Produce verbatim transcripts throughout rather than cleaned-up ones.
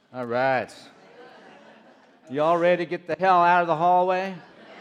All right. You all ready to get the hell out of the hallway?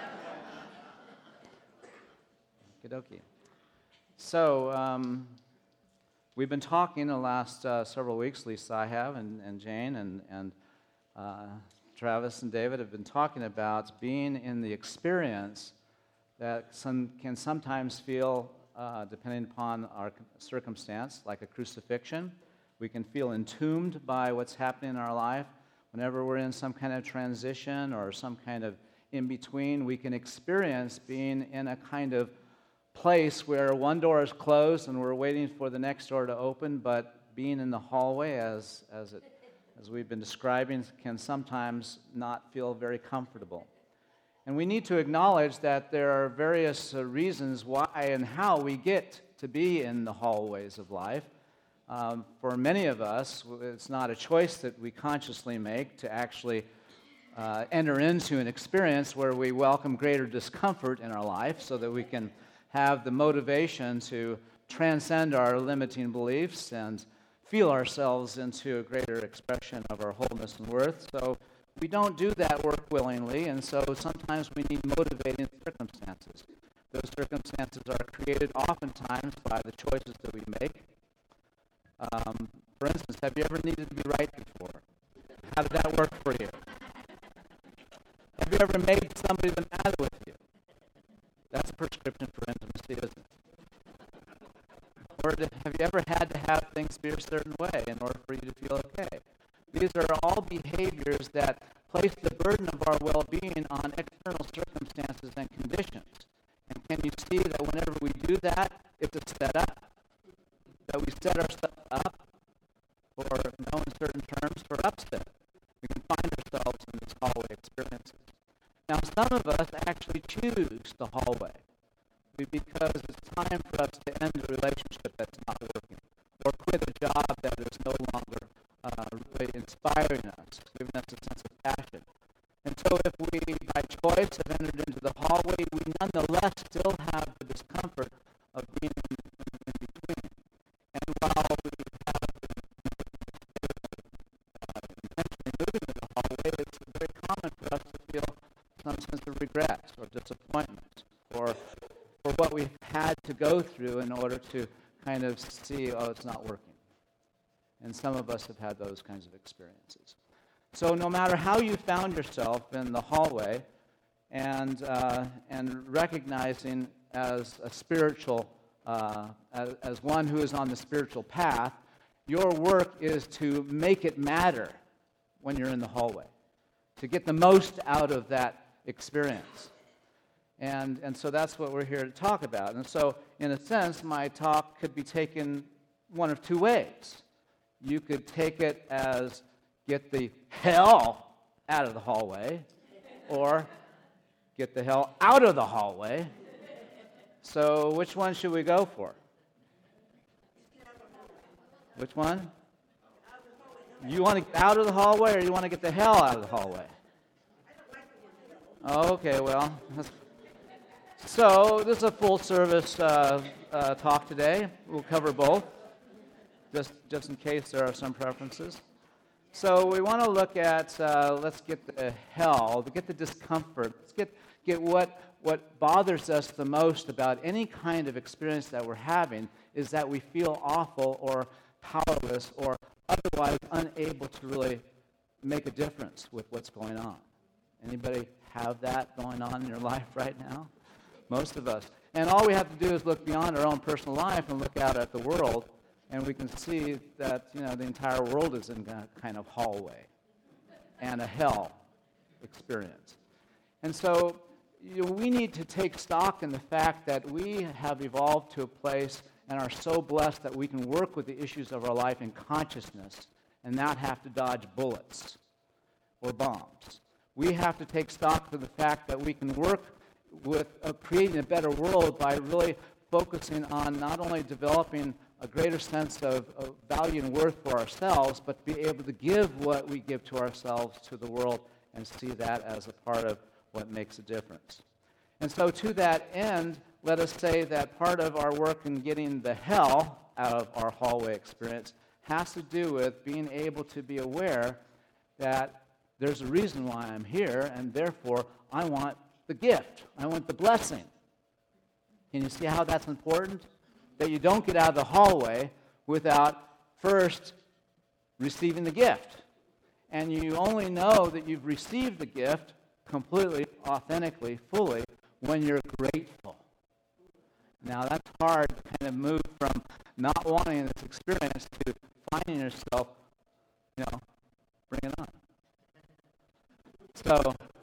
Okie dokie. So, um, we've been talking the last uh, several weeks, Lisa, I have, and, and Jane, and, and uh, Travis and David have been talking about being in the experience that some, can sometimes feel, uh, depending upon our circumstance, like a crucifixion. We can feel entombed by what's happening in our life. Whenever we're in some kind of transition or some kind of in-between, we can experience being in a kind of place where one door is closed and we're waiting for the next door to open, but being in the hallway, as, as, it, as we've been describing, can sometimes not feel very comfortable. And we need to acknowledge that there are various uh, reasons why and how we get to be in the hallways of life. Um, for many of us, it's not a choice that we consciously make to actually uh, enter into an experience where we welcome greater discomfort in our life so that we can have the motivation to transcend our limiting beliefs and feel ourselves into a greater expression of our wholeness and worth. So we don't do that work willingly, and so sometimes we need motivating circumstances. Those circumstances are created oftentimes by the choices that we make. Um, for instance, have you ever needed to be right before? How did that work for you? Have you ever made somebody the matter with you? That's a prescription for intimacy, isn't it? Or have you ever had to have things be a certain way in order for you to feel okay? These are all behaviors that place the burden of our well-being on external circumstances and conditions. And can you see that whenever we do that, it's a setup? That we set ourselves up, or known in certain terms, for upset. We can find ourselves in these hallway experiences. Now, some of us actually choose the hallway because it's time for us to end a relationship that's not working, or quit a job that is no longer uh, really inspiring us, giving us a sense of passion. And so if we, by choice, have entered into the hallway, we nonetheless still have the discomfort of being in, in, in between. And while we have uh, intentionally moving to the hallway, it's very common for us to feel some sense of regret or disappointment or for what we've had to go through in order to kind of see, oh, it's not working. And some of us have had those kinds of experiences. So no matter how you found yourself in the hallway and, uh, and recognizing as a spiritual Uh, as, as one who is on the spiritual path, your work is to make it matter when you're in the hallway, to get the most out of that experience. And, and so that's what we're here to talk about. And so, in a sense, my talk could be taken one of two ways. You could take it as get the hell out of the hallway, or get the hell out of the hallway. So which one should we go for? Which one? You want to get out of the hallway, or you want to get the hell out of the hallway? Okay, well, so this is a full-service uh, uh, talk today. We'll cover both, just just in case there are some preferences. So we want to look at, uh, let's get the hell, get the discomfort, let's get get what. What bothers us the most about any kind of experience that we're having is that we feel awful or powerless or otherwise unable to really make a difference with what's going on. Anybody have that going on in your life right now? Most of us. And all we have to do is look beyond our own personal life and look out at the world, and we can see that, you know, the entire world is in a kind of hallway and a hell experience. And so You know, we need to take stock in the fact that we have evolved to a place and are so blessed that we can work with the issues of our life in consciousness and not have to dodge bullets or bombs. We have to take stock of the fact that we can work with uh, creating a better world by really focusing on not only developing a greater sense of, of value and worth for ourselves, but be able to give what we give to ourselves to the world and see that as a part of what makes a difference. And so to that end, let us say that part of our work in getting the hell out of our hallway experience has to do with being able to be aware that there's a reason why I'm here, and therefore I want the gift. I want the blessing. Can you see how that's important? That you don't get out of the hallway without first receiving the gift. And you only know that you've received the gift completely, authentically, fully, when you're grateful. Now, that's hard to kind of move from not wanting this experience to finding yourself, you know, bring it on. So,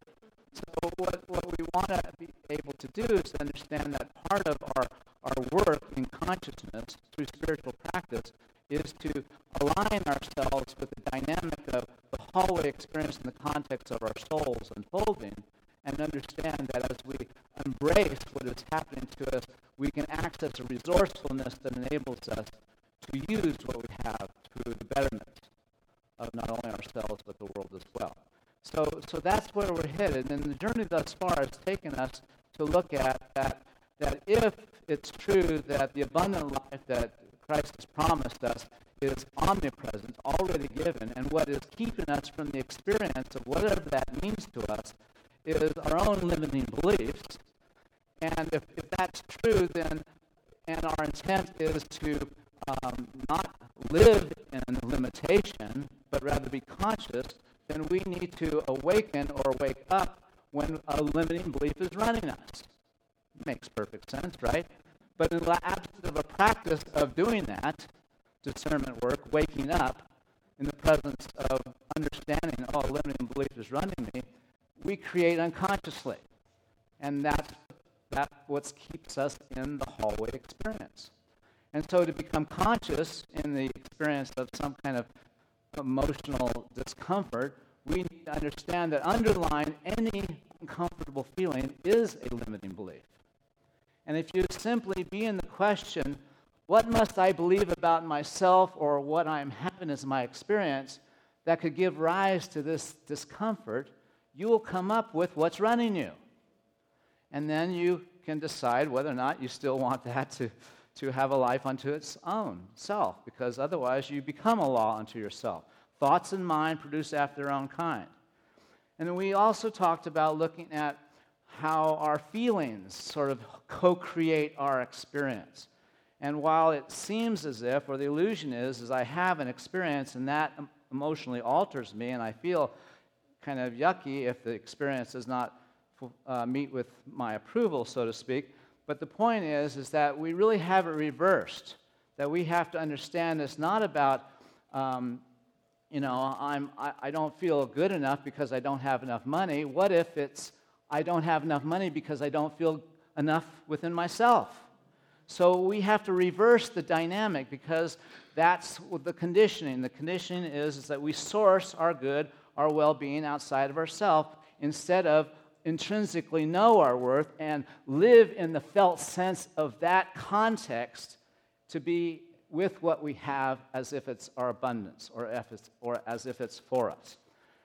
so what, what we want to be able to do is to understand that part of our, our work in consciousness through spiritual practice is to align ourselves with the dynamic of the hallway experience in the context of our souls unfolding, and understand that as we embrace what is happening to us, we can access a resourcefulness that enables us to use what we have to the betterment of not only ourselves but the world as well. So, so that's where we're headed, and the journey thus far has taken us to look at that, that if it's true that the abundant life that Christ has promised us is omnipresent, already given, and what is keeping us from the experience of whatever that means to us is our own limiting beliefs. And if, if that's true, then, and our intent is to um, not live in limitation, but rather be conscious, then we need to awaken or wake up when a limiting belief is running us. Makes perfect sense, right? But in the absence of a practice of doing that, discernment work, waking up, in the presence of understanding, oh, a limiting belief is running me, we create unconsciously. And that's, that's what keeps us in the hallway experience. And so to become conscious in the experience of some kind of emotional discomfort, we need to understand that underlying any uncomfortable feeling is a limiting belief. And if you simply be in the question, what must I believe about myself or what I'm having as my experience that could give rise to this discomfort, you will come up with what's running you. And then you can decide whether or not you still want that to, to have a life unto its own self, because otherwise you become a law unto yourself. Thoughts and mind produce after their own kind. And then we also talked about looking at how our feelings sort of co-create our experience. And while it seems as if, or the illusion is, is I have an experience and that emotionally alters me and I feel kind of yucky if the experience does not uh, meet with my approval, so to speak. But the point is, is that we really have it reversed, that we have to understand it's not about, um, you know, I'm, I, I don't feel good enough because I don't have enough money. What if it's I don't have enough money because I don't feel enough within myself? So we have to reverse the dynamic, because that's what the conditioning. The conditioning is, is that we source our good, our well-being outside of ourselves, instead of intrinsically know our worth and live in the felt sense of that context to be with what we have as if it's our abundance, or, if it's, or as if it's for us.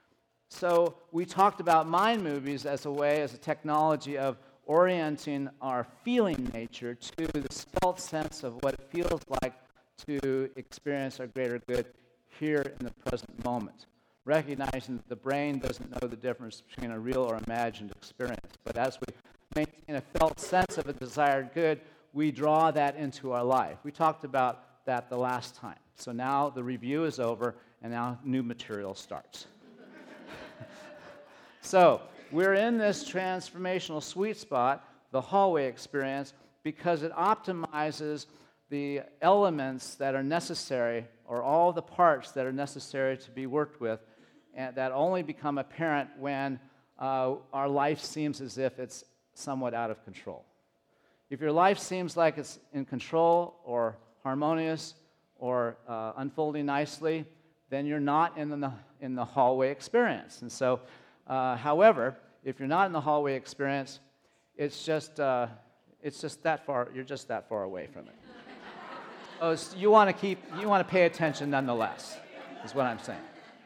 So we talked about mind movies as a way, as a technology of orienting our feeling nature to the felt sense of what it feels like to experience our greater good here in the present moment, recognizing that the brain doesn't know the difference between a real or imagined experience. But as we maintain a felt sense of a desired good, we draw that into our life. We talked about that the last time. So now the review is over, and now new material starts. So we're in this transformational sweet spot, the hallway experience, because it optimizes the elements that are necessary, or all the parts that are necessary to be worked with, and that only become apparent when uh, our life seems as if it's somewhat out of control. If your life seems like it's in control or harmonious or uh, unfolding nicely, then you're not in the, in the hallway experience. And so, uh, however, if you're not in the hallway experience, it's just uh, it's just that far. You're just that far away from it. Oh, so you want to keep you want to pay attention nonetheless, is what I'm saying.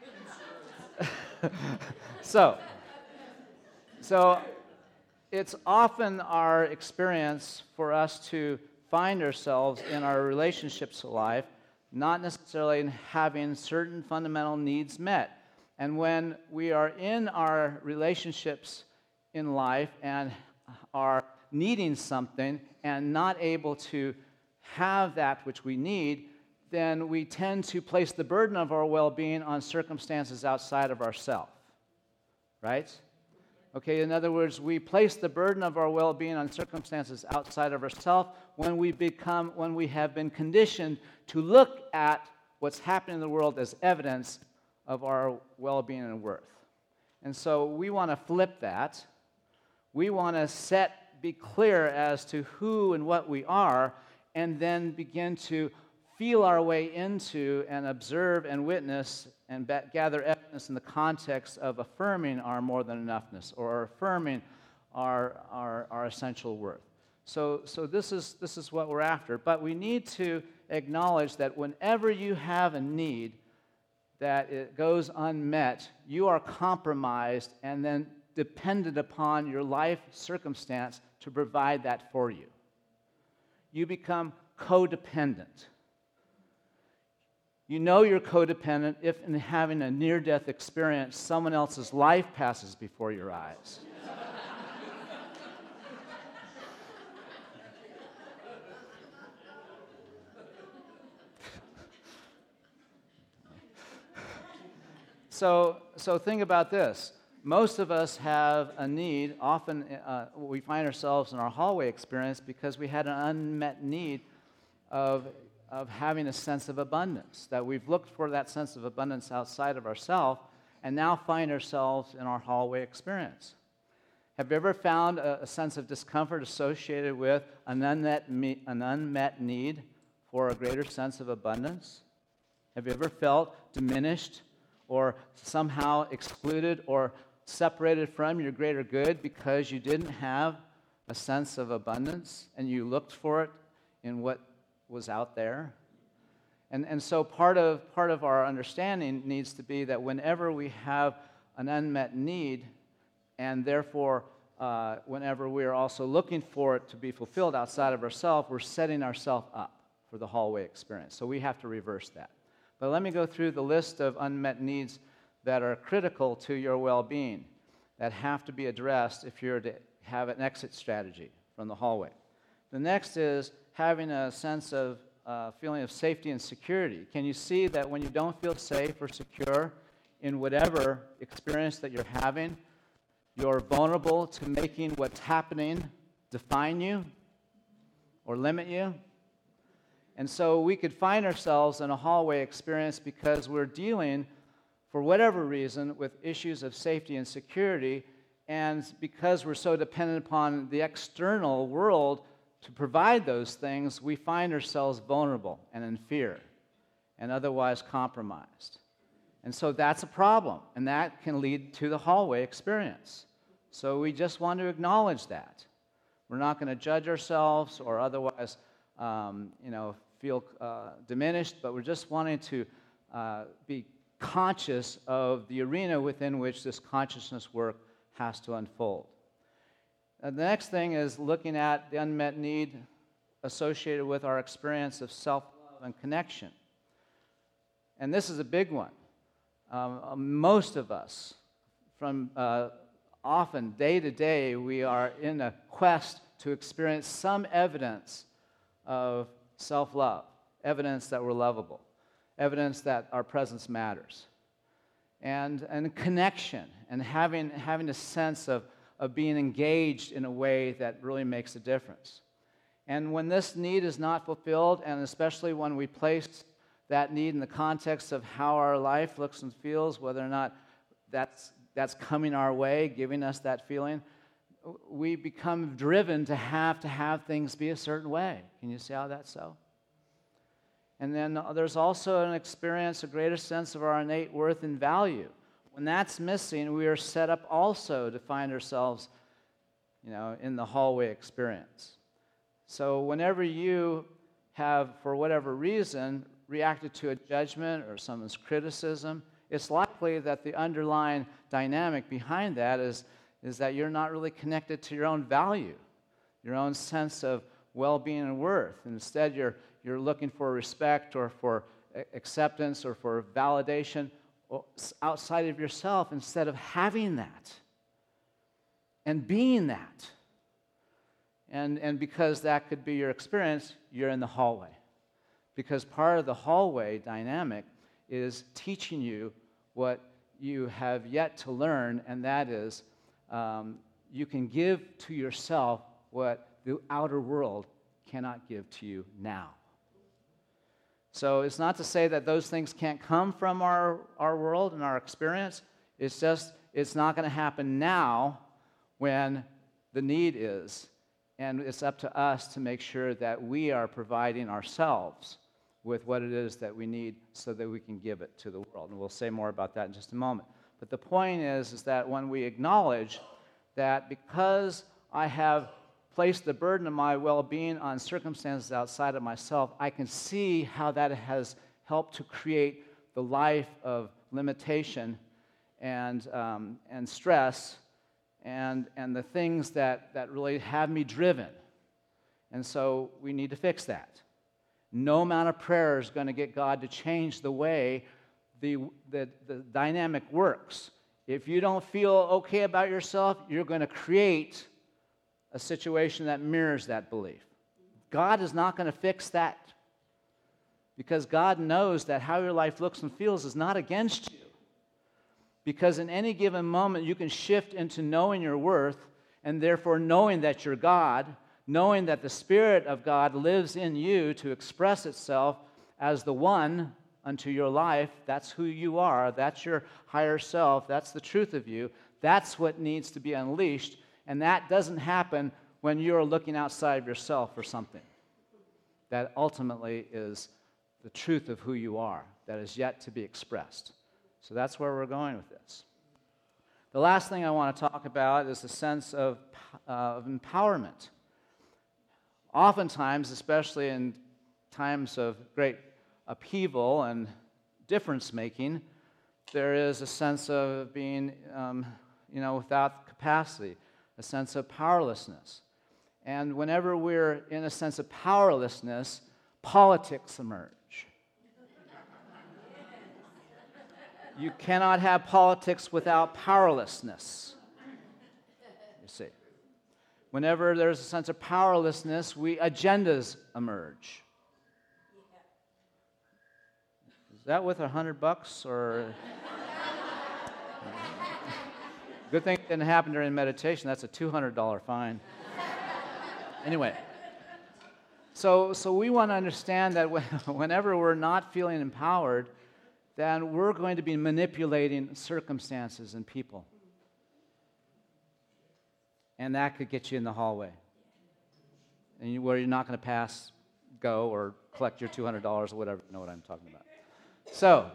so, so it's often our experience for us to find ourselves in our relationships to life, not necessarily in having certain fundamental needs met. And when we are in our relationships in life and are needing something and not able to have that which we need, then we tend to place the burden of our well-being on circumstances outside of ourselves, right? Okay, in other words, we place the burden of our well-being on circumstances outside of ourselves when we become, when we have been conditioned to look at what's happening in the world as evidence of our well-being and worth. And so we want to flip that. We want to set, be clear as to who and what we are, and then begin to feel our way into and observe and witness and be- gather evidence in the context of affirming our more than enoughness or affirming our, our, our essential worth. So, so this is, this is what we're after. But we need to acknowledge that whenever you have a need that it goes unmet, you are compromised and then dependent upon your life circumstance to provide that for you. You become codependent. You know you're codependent if in having a near-death experience, someone else's life passes before your eyes. So, so think about this. Most of us have a need. Often uh, we find ourselves in our hallway experience because we had an unmet need of, of having a sense of abundance, that we've looked for that sense of abundance outside of ourselves and now find ourselves in our hallway experience. Have you ever found a, a sense of discomfort associated with an unmet, me, an unmet need for a greater sense of abundance? Have you ever felt diminished or somehow excluded or separated from your greater good because you didn't have a sense of abundance and you looked for it in what was out there? And, and so part of, part of our understanding needs to be that whenever we have an unmet need, and therefore uh, whenever we are also looking for it to be fulfilled outside of ourselves, we're setting ourselves up for the hallway experience. So we have to reverse that. But let me go through the list of unmet needs that are critical to your well-being that have to be addressed if you're to have an exit strategy from the hallway. The next is having a sense of uh, feeling of safety and security. Can you see that when you don't feel safe or secure in whatever experience that you're having, you're vulnerable to making what's happening define you or limit you? And so we could find ourselves in a hallway experience because we're dealing, for whatever reason, with issues of safety and security, and because we're so dependent upon the external world to provide those things, we find ourselves vulnerable and in fear and otherwise compromised. And so that's a problem, and that can lead to the hallway experience. So we just want to acknowledge that. We're not going to judge ourselves or otherwise, um, you know, feel uh, diminished, but we're just wanting to uh, be conscious of the arena within which this consciousness work has to unfold. And the next thing is looking at the unmet need associated with our experience of self-love and connection. And this is a big one. Um, most of us, from uh, often day to day, we are in a quest to experience some evidence of self-love, evidence that we're lovable, evidence that our presence matters, and, and connection, and having, having a sense of, of being engaged in a way that really makes a difference. And when this need is not fulfilled, and especially when we place that need in the context of how our life looks and feels, whether or not that's, that's coming our way, giving us that feeling, we become driven to have to have things be a certain way. Can you see how that's so? And then there's also an experience, a greater sense of our innate worth and value. When that's missing, we are set up also to find ourselves, you know, in the hallway experience. So whenever you have, for whatever reason, reacted to a judgment or someone's criticism, it's likely that the underlying dynamic behind that is is that you're not really connected to your own value, your own sense of well-being and worth. And instead, you're, you're looking for respect or for acceptance or for validation outside of yourself instead of having that and being that. And, and because that could be your experience, you're in the hallway. Because part of the hallway dynamic is teaching you what you have yet to learn, and that is um, you can give to yourself what the outer world cannot give to you now. So it's not to say that those things can't come from our, our world and our experience. It's just, it's not going to happen now when the need is. And it's up to us to make sure that we are providing ourselves with what it is that we need so that we can give it to the world. And we'll say more about that in just a moment. But the point is, is that when we acknowledge that because I have placed the burden of my well-being on circumstances outside of myself, I can see how that has helped to create the life of limitation and, um, and stress and, and the things that, that really have me driven. And so we need to fix that. No amount of prayer is going to get God to change the way the, the, the dynamic works. If you don't feel okay about yourself, you're going to create a situation that mirrors that belief. God is not going to fix that because God knows that how your life looks and feels is not against you. Because in any given moment, you can shift into knowing your worth and therefore knowing that you're God, knowing that the Spirit of God lives in you to express itself as the one unto your life. That's who you are. That's your higher self. That's the truth of you. That's what needs to be unleashed. And that doesn't happen when you're looking outside of yourself for something. That ultimately is the truth of who you are that is yet to be expressed. So that's where we're going with this. The last thing I want to talk about is the sense of, uh, of empowerment. Oftentimes, especially in times of great upheaval and difference-making, there is a sense of being, um, you know, without capacity, a sense of powerlessness. And whenever we're in a sense of powerlessness, politics emerge. You cannot have politics without powerlessness, you see. Whenever there's a sense of powerlessness, we agendas emerge. Is that with a hundred bucks or? Good thing it didn't happen during meditation. That's a two hundred dollars fine. Anyway, so so we want to understand that when, whenever we're not feeling empowered, then we're going to be manipulating circumstances and people. And that could get you in the hallway, and you, where you're not going to pass, go, or collect your two hundred dollars or whatever. You know what I'm talking about. So,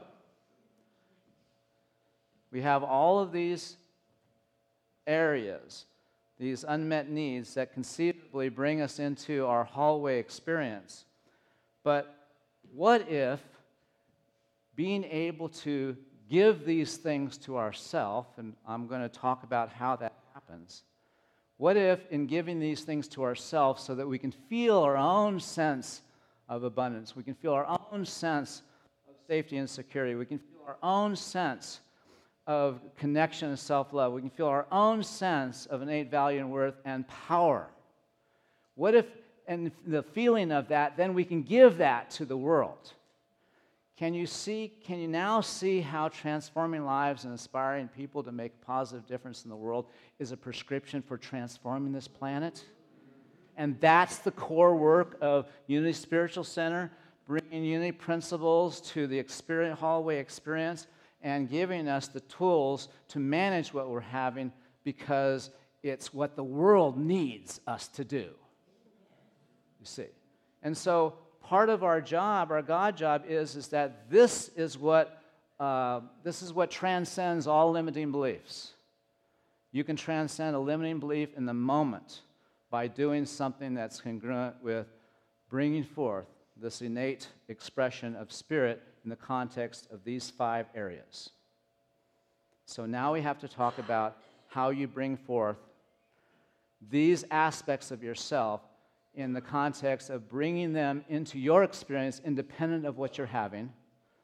we have all of these areas, these unmet needs that conceivably bring us into our hallway experience. But what if being able to give these things to ourselves, and I'm going to talk about how that happens, what if in giving these things to ourselves so that we can feel our own sense of abundance, we can feel our own sense of safety and security, we can feel our own sense of connection and self-love, we can feel our own sense of innate value and worth and power. What if, and the feeling of that, then we can give that to the world? Can you see, can you now see how transforming lives and inspiring people to make a positive difference in the world is a prescription for transforming this planet? And that's the core work of Unity Spiritual Center, bringing Unity principles to the experience, hallway experience, and giving us the tools to manage what we're having because it's what the world needs us to do. You see. And so part of our job, our God job, is, is that this is what uh, this is what transcends all limiting beliefs. You can transcend a limiting belief in the moment by doing something that's congruent with bringing forth this innate expression of spirit in the context of these five areas. So now we have to talk about how you bring forth these aspects of yourself in the context of bringing them into your experience independent of what you're having,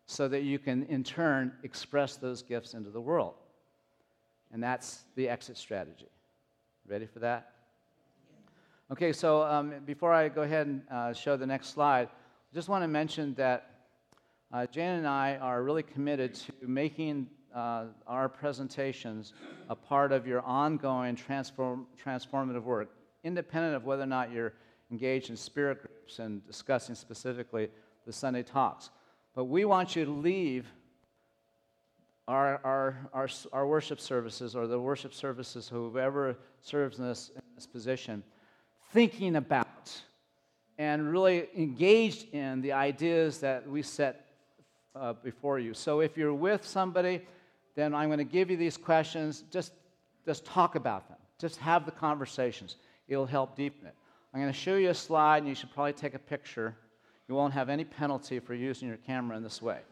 so that you can, in turn, express those gifts into the world. And that's the exit strategy. Ready for that? Okay, so um, before I go ahead and uh, show the next slide, I just want to mention that uh, Jane and I are really committed to making uh, our presentations a part of your ongoing transform, transformative work, independent of whether or not you're engaged in spirit groups and discussing specifically the Sunday talks. But we want you to leave our, our, our, our worship services, or the worship services, whoever serves in this, in this position, thinking about and really engaged in the ideas that we set uh, before you. So if you're with somebody, then I'm going to give you these questions. Just, just talk about them. Just have the conversations. It'll help deepen it. I'm going to show you a slide, and you should probably take a picture. You won't have any penalty for using your camera in this way.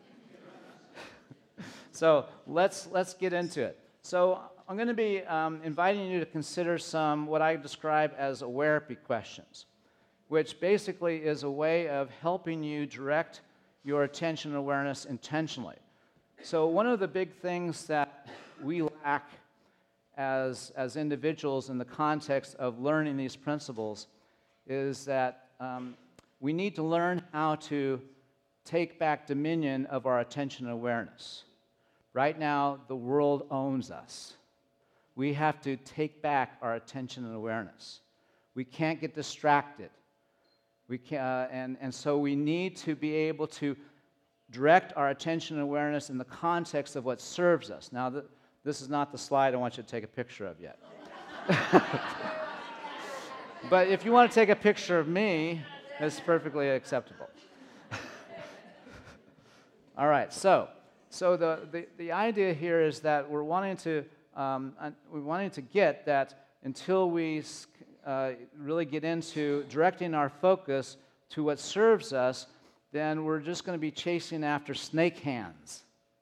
So let's, let's get into it. So I'm going to be um, inviting you to consider some what I describe as awareness questions, which basically is a way of helping you direct your attention and awareness intentionally. So one of the big things that we lack as, as individuals in the context of learning these principles is that um, we need to learn how to take back dominion of our attention and awareness. Right now, the world owns us. We have to take back our attention and awareness. We can't get distracted. We can, uh, and, and so we need to be able to direct our attention and awareness in the context of what serves us. Now, th- this is not the slide I want you to take a picture of yet. But if you want to take a picture of me, it's perfectly acceptable. All right, so so the, the, the idea here is that we're wanting to um, we're wanting to get that until we uh, really get into directing our focus to what serves us, then we're just going to be chasing after snake hands.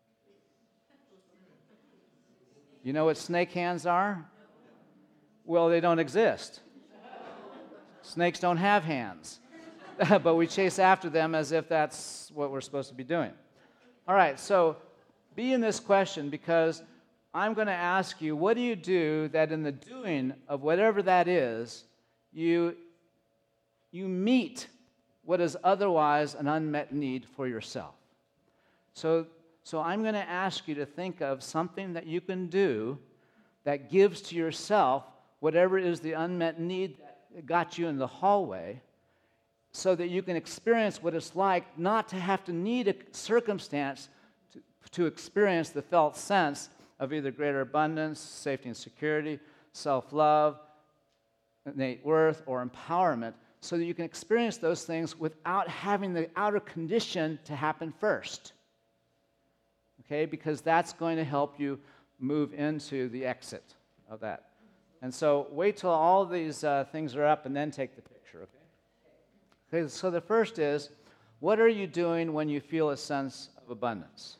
You know what snake hands are? Well, they don't exist. Snakes don't have hands. But we chase after them as if that's what we're supposed to be doing. All right, so be in this question, because I'm going to ask you, what do you do that in the doing of whatever that is, you, you meet what is otherwise an unmet need for yourself? So, so I'm going to ask you to think of something that you can do that gives to yourself whatever is the unmet need that got you in the hallway, so that you can experience what it's like not to have to need a circumstance to, to experience the felt sense of either greater abundance, safety and security, self-love, innate worth, or empowerment, so that you can experience those things without having the outer condition to happen first. Okay? Because that's going to help you move into the exit of that. And so wait till all these uh, things are up and then take the picture, okay? Okay, so the first is, what are you doing when you feel a sense of abundance?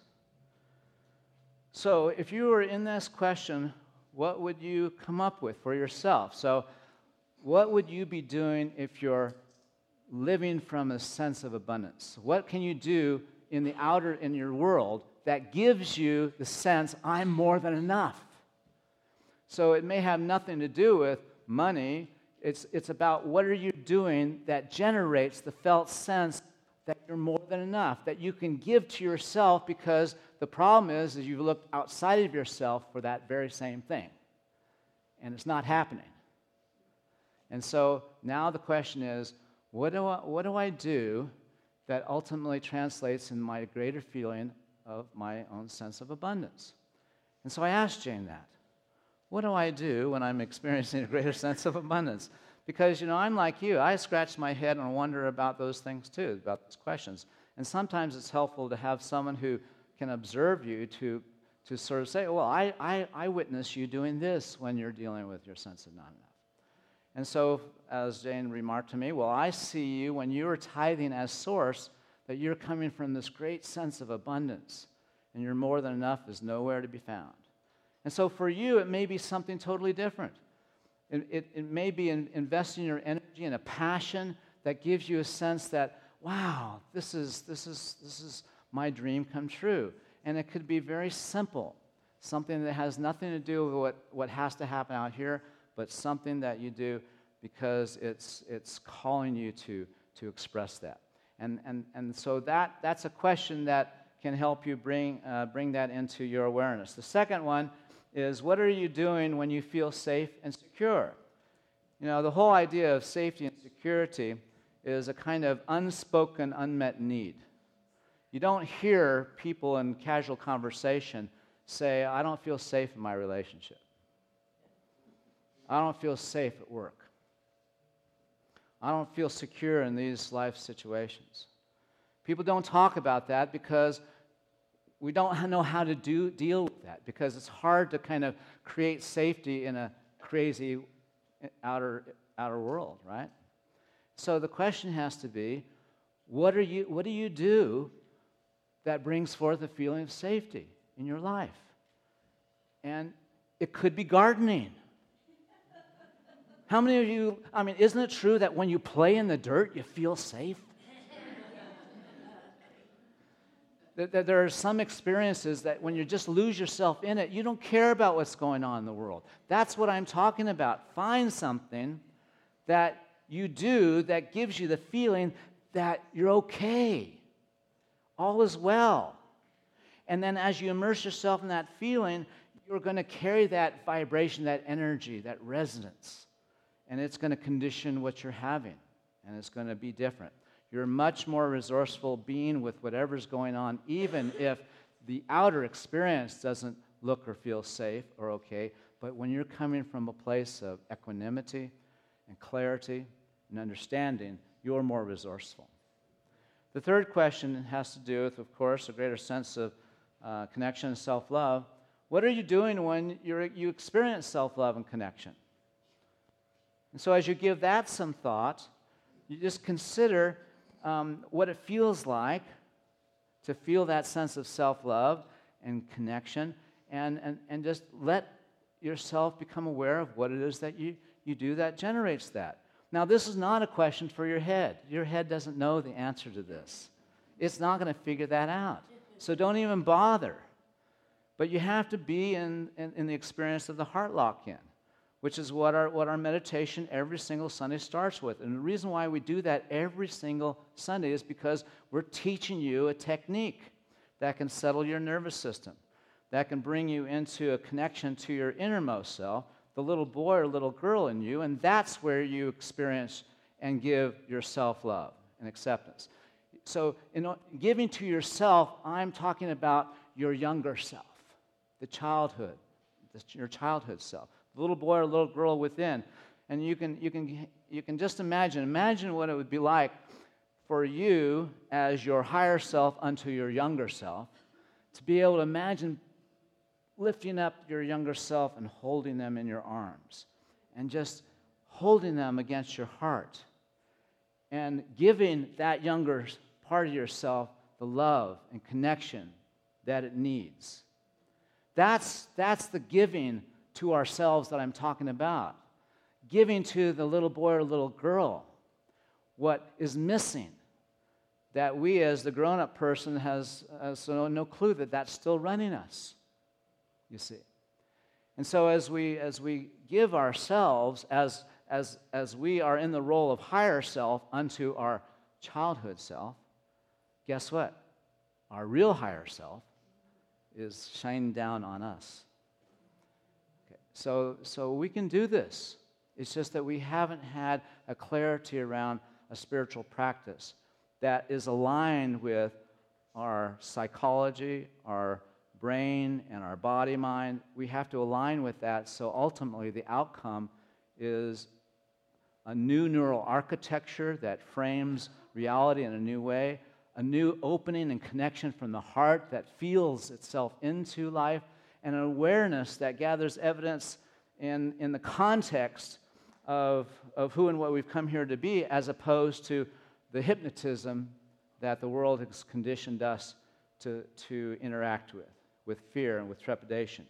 So if you were in this question, what would you come up with for yourself? So what would you be doing if you're living from a sense of abundance? What can you do in the outer, in your world, that gives you the sense, I'm more than enough? So it may have nothing to do with money. It's, it's about what are you doing that generates the felt sense that you're more than enough, that you can give to yourself, because the problem is, is you've looked outside of yourself for that very same thing, and it's not happening. And so now the question is, what do I, what do I do that ultimately translates in my greater feeling of my own sense of abundance? And so I asked Jane that. What do I do when I'm experiencing a greater sense of abundance? Because, you know, I'm like you. I scratch my head and wonder about those things too, about those questions. And sometimes it's helpful to have someone who can observe you to, to sort of say, well, I, I, I witness you doing this when you're dealing with your sense of not enough. And so, as Jane remarked to me, well, I see you when you're tithing as source, that you're coming from this great sense of abundance, and your more than enough is nowhere to be found. And so for you, it may be something totally different. It, it, it may be in investing your energy in a passion that gives you a sense that, wow, this is, this is, this is my dream come true? And it could be very simple, something that has nothing to do with what, what has to happen out here, but something that you do because it's, it's calling you to, to express that. And, and, and so that, that's a question that can help you bring, uh, bring that into your awareness. The second one is, what are you doing when you feel safe and secure? You know, the whole idea of safety and security is a kind of unspoken, unmet need. You don't hear people in casual conversation say, I don't feel safe in my relationship. I don't feel safe at work. I don't feel secure in these life situations. People don't talk about that because we don't know how to do, deal with that, because it's hard to kind of create safety in a crazy outer, outer world, right? So the question has to be, what, are you, what do you do that brings forth a feeling of safety in your life? And it could be gardening. How many of you, I mean, isn't it true that when you play in the dirt, you feel safe? that, that there are some experiences that when you just lose yourself in it, you don't care about what's going on in the world. That's what I'm talking about. Find something that you do that gives you the feeling that you're okay. All is well. And then as you immerse yourself in that feeling, you're going to carry that vibration, that energy, that resonance. And it's going to condition what you're having. And it's going to be different. You're a much more resourceful being with whatever's going on, even if the outer experience doesn't look or feel safe or okay. But when you're coming from a place of equanimity and clarity and understanding, you're more resourceful. The third question has to do with, of course, a greater sense of uh, connection and self-love. What are you doing when you're, you experience self-love and connection? And so as you give that some thought, you just consider um, what it feels like to feel that sense of self-love and connection, and, and, and just let yourself become aware of what it is that you, you do that generates that. Now, this is not a question for your head. Your head doesn't know the answer to this. It's not going to figure that out. So don't even bother. But you have to be in, in, in the experience of the heart lock-in, which is what our, what our meditation every single Sunday starts with. And the reason why we do that every single Sunday is because we're teaching you a technique that can settle your nervous system, that can bring you into a connection to your innermost self, the little boy or little girl in you, and that's where you experience and give your self-love and acceptance. So in giving to yourself, I'm talking about your younger self, the childhood, the, your childhood self, the little boy or little girl within. And you can, you can, you can just imagine, imagine what it would be like for you as your higher self unto your younger self, to be able to imagine lifting up your younger self and holding them in your arms and just holding them against your heart and giving that younger part of yourself the love and connection that it needs. That's, that's the giving to ourselves that I'm talking about. Giving to the little boy or little girl what is missing, that we as the grown-up person has, has no, no clue that that's still running us. You see. And so as we as we give ourselves, as as as we are in the role of higher self unto our childhood self, guess what? Our real higher self is shining down on us. Okay. So so we can do this. It's just that we haven't had a clarity around a spiritual practice that is aligned with our psychology, our brain and our body, mind. We have to align with that, so ultimately the outcome is a new neural architecture that frames reality in a new way, a new opening and connection from the heart that feels itself into life, and an awareness that gathers evidence in, in the context of, of who and what we've come here to be, as opposed to the hypnotism that the world has conditioned us to, to interact with. with fear and with trepidation.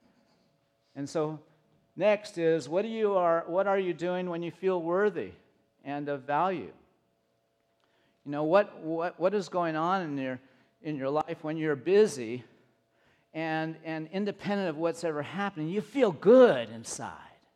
And so next is, what, do you are, what are you doing when you feel worthy and of value? You know, what, what, what is going on in your, in your life when you're busy and, and independent of what's ever happening, you feel good inside.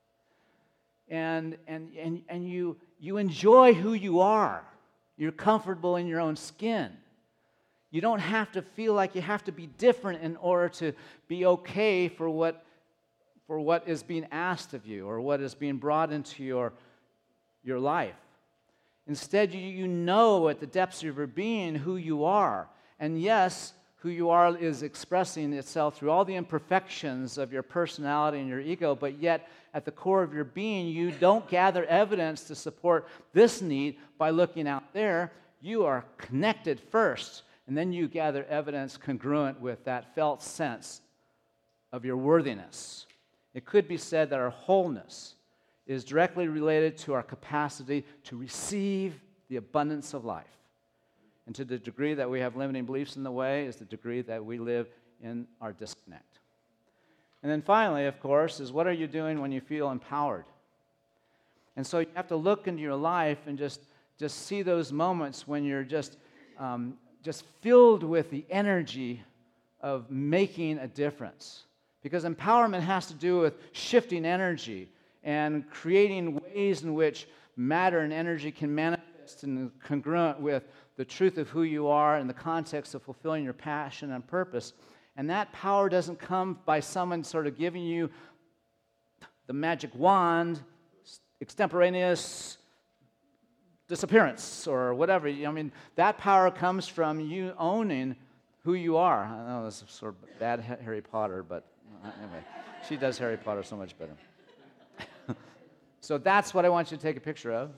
And, and, and, and you, you enjoy who you are. You're comfortable in your own skin. You don't have to feel like you have to be different in order to be okay for what, for what is being asked of you or what is being brought into your, your life. Instead, you, you know at the depths of your being who you are. And yes, who you are is expressing itself through all the imperfections of your personality and your ego, but yet at the core of your being, you don't gather evidence to support this need by looking out there. You are connected first, and then you gather evidence congruent with that felt sense of your worthiness. It could be said that our wholeness is directly related to our capacity to receive the abundance of life. And to the degree that we have limiting beliefs in the way is the degree that we live in our disconnect. And then finally, of course, is what are you doing when you feel empowered? And so you have to look into your life and just, just see those moments when you're just, um, just filled with the energy of making a difference. Because empowerment has to do with shifting energy and creating ways in which matter and energy can manifest and congruent with the truth of who you are in the context of fulfilling your passion and purpose. And that power doesn't come by someone sort of giving you the magic wand, extemporaneous disappearance or whatever. I mean, that power comes from you owning who you are. I know this is sort of bad Harry Potter, but anyway, she does Harry Potter so much better. So that's what I want you to take a picture of.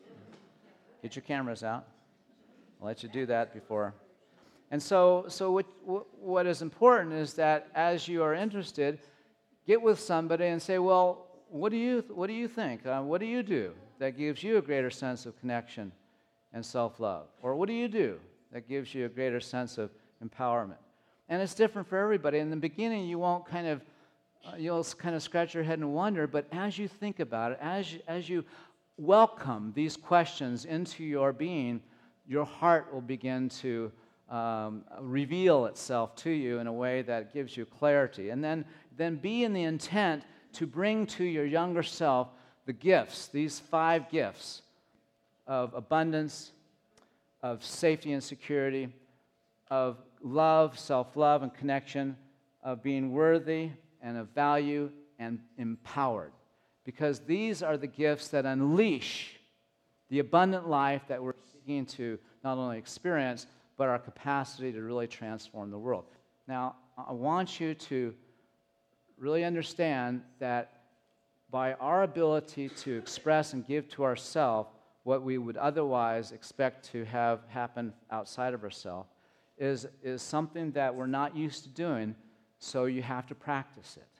Get your cameras out. I'll let you do that before. And so, so what, what is important is that as you are interested, get with somebody and say, well, what do you, what do you think? Uh, what do you do that gives you a greater sense of connection and self-love? Or what do you do that gives you a greater sense of empowerment? And it's different for everybody. In the beginning, you won't kind of, uh, you'll kind of scratch your head and wonder, but as you think about it, as you, as you welcome these questions into your being, your heart will begin to um, reveal itself to you in a way that gives you clarity. And then, then be in the intent to bring to your younger self the gifts, these five gifts of abundance, of safety and security, of love, self-love and connection, of being worthy and of value and empowered. Because these are the gifts that unleash the abundant life that we're seeking to not only experience, but our capacity to really transform the world. Now, I want you to really understand that by our ability to express and give to ourselves what we would otherwise expect to have happen outside of ourselves is, is something that we're not used to doing, so you have to practice it.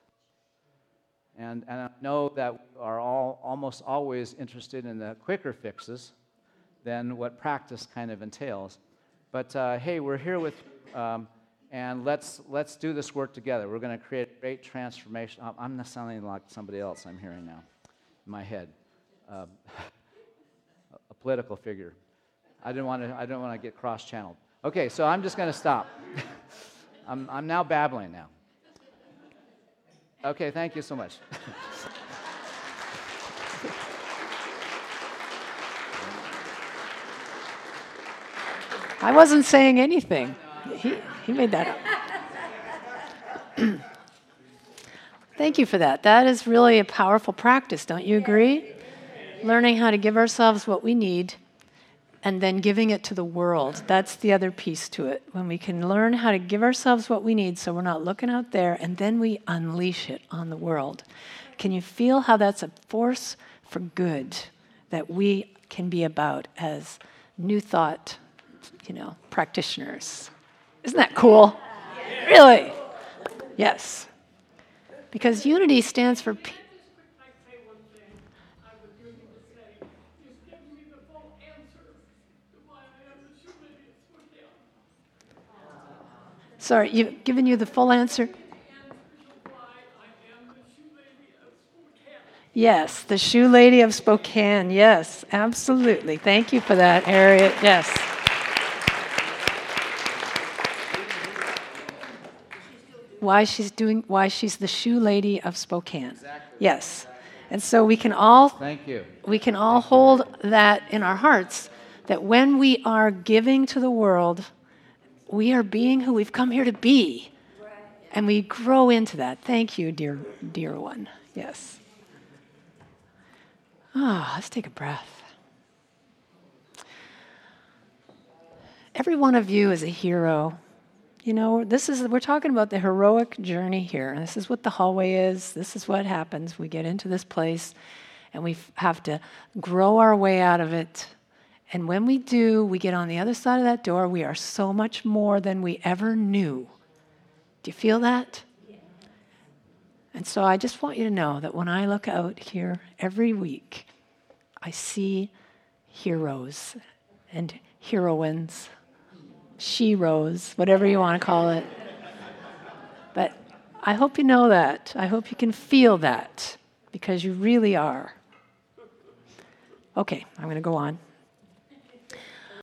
And, and I know that we are all almost always interested in the quicker fixes than what practice kind of entails. But uh, hey, we're here with you, um, and let's let's do this work together. We're going to create a great transformation. I'm not sounding like somebody else I'm hearing now in my head, um, a political figure. I didn't want to. I don't want to get cross-channeled. Okay, so I'm just going to stop. I'm I'm now babbling now. Okay, thank you so much. I wasn't saying anything. He, he made that up. Thank you for that. That is really a powerful practice, don't you agree? Learning how to give ourselves what we need and then giving it to the world. That's the other piece to it. When we can learn how to give ourselves what we need so we're not looking out there, and then we unleash it on the world. Can you feel how that's a force for good that we can be about as New Thought, you know, practitioners? Isn't that cool? Yeah. Really? Yes. Because unity stands for peace. Sorry, you've given you the full answer? Yes, the Shoe Lady of Spokane. Yes, absolutely. Thank you for that, Harriet. Yes. why she's doing, why she's the shoe lady of Spokane. Exactly. Yes. And so we can all Thank you. we can all hold that in our hearts, that when we are giving to the world, we are being who we've come here to be. And we grow into that. Thank you, dear dear one. Yes. Ah, let's take a breath. Every one of you is a hero. You know, this is we're talking about the heroic journey here. And this is what the hallway is. This is what happens. We get into this place and we f- have to grow our way out of it. And when we do, we get on the other side of that door, we are so much more than we ever knew. Do you feel that? Yeah. And so I just want you to know that when I look out here every week, I see heroes and heroines, sheroes, whatever you want to call it. But I hope you know that. I hope you can feel that, because you really are. Okay, I'm going to go on.